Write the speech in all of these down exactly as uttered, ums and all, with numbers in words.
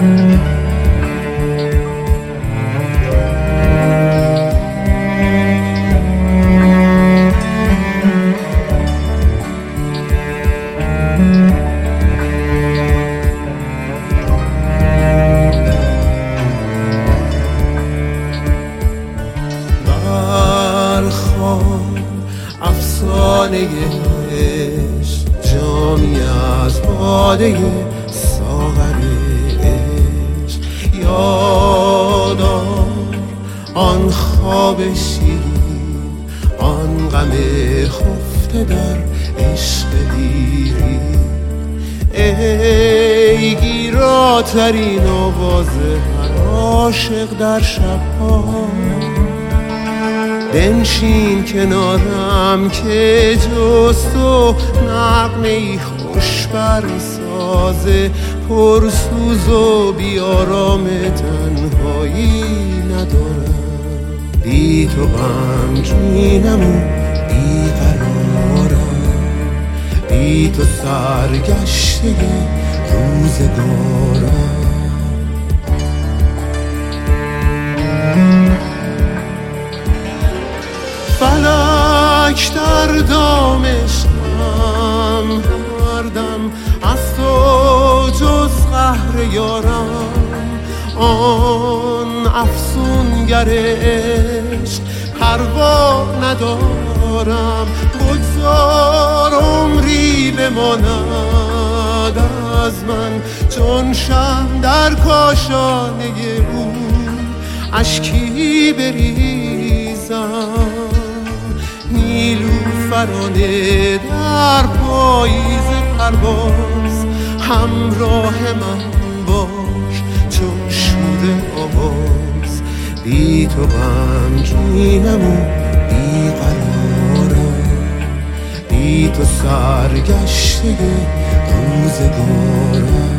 افسانه عشق جامی از باده ساغر عشق، یادار آن خواب شیرین، آن غم خفته در عشق دیری. ای گیراترین آواز هر عاشق در شبها، بنشین کنارم که جز تو نغمه‌ای خوش برسازه، پرسوز و بیارام تنهایی ندارم. بی تو غمگینم و بیقرارم، بی تو سرگشته روزگارم. فلک در دامشم هر دم از تو جز قهر یارم، آن افسونگر عشق پروا ندارم. بگذار عمری بماند از من چون شمع در کاشانه او، اشکی بریزم نیلوفرانه در پاییز پرواز. همراه من باش چون شور آواز، بی تو غمگینم و بیقرارم، بی تو سرگشته روزگارم.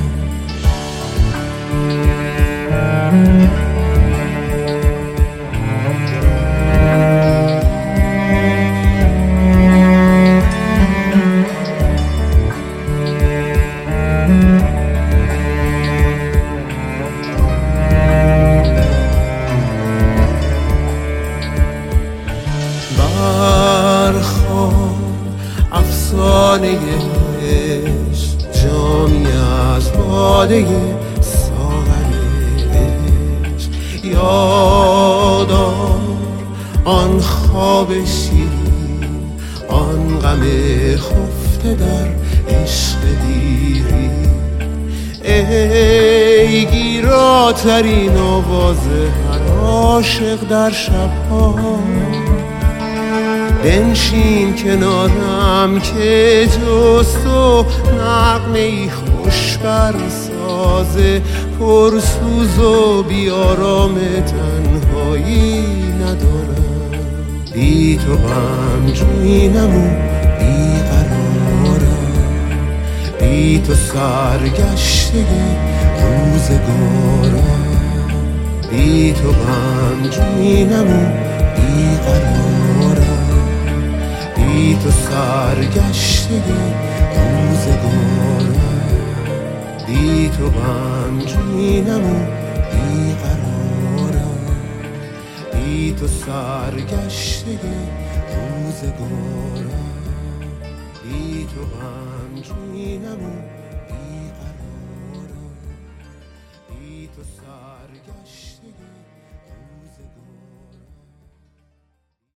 افسانه عشق جامی از باده ساغر عشق، یادار آن خواب شیرین، آن غم خفته در عشق دیری. ای گیراترین آواز هر عاشق در شبها، بنشین کنارم که جز تو نغمه‌ای خوش برسازه، پرسوز و بیارام تنهایی ندارم. بی تو غمگینم و بیقرارم، بی تو سرگشته روزگارم. بی تو غمگینم و بیقرارم، بی تو سرگشته روزگارم. بی تو غمگینم و بیقرارم، بی تو سرگشته روزگارم. بی تو غمگینم و بیقرارم، بی تو سرگشته روزگارم.